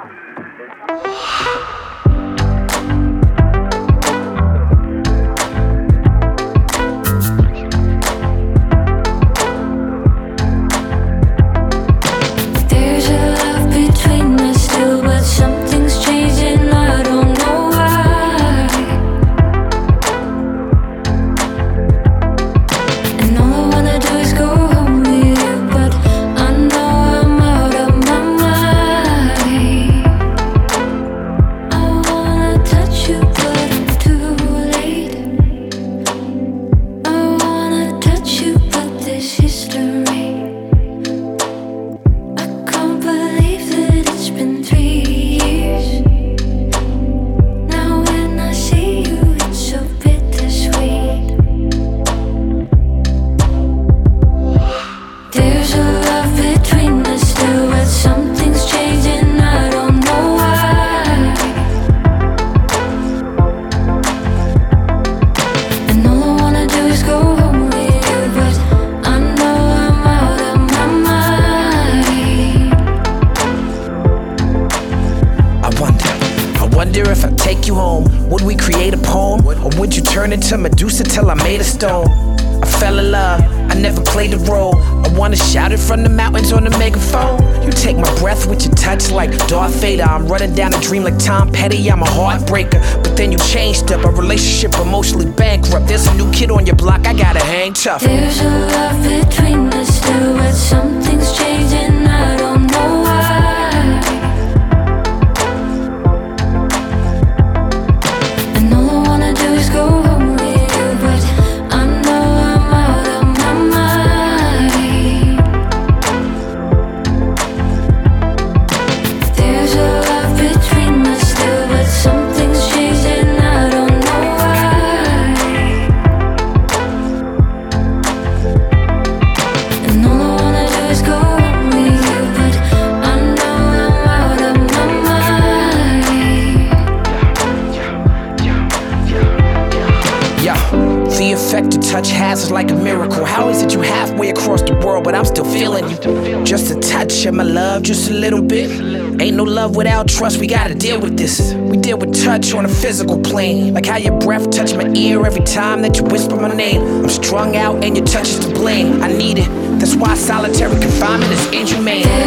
wonder if I take you home, would we create a poem? Or would you turn into Medusa till I made a stone? I fell in love, I never played the role. I wanna shout it from the mountains on the megaphone. You take my breath with your touch like Darth Vader. I'm running down a dream like Tom Petty, I'm a heartbreaker. But then you changed up, our relationship emotionally bankrupt. There's a new kid on your block, I gotta hang tough. There's a love between us still, but something's changing, I don't know why. And all I wanna do is go home with you, but I know I'm out of my mind. There's a love between us still, but something's changing, I don't know why. And all I wanna do is go home with you, but I know I'm out of my mind. Yeah, the effect a touch has is like a miracle. How is it you halfway across the world, but I'm still feeling you? Just a touch of my love, just a little bit. Ain't no love without trust, we gotta deal with this. We deal with touch on a physical plane, like how your breath touch my ear every time that you whisper my name. I'm strung out and your touch is to blame. I need it, that's why solitary confinement is inhumane.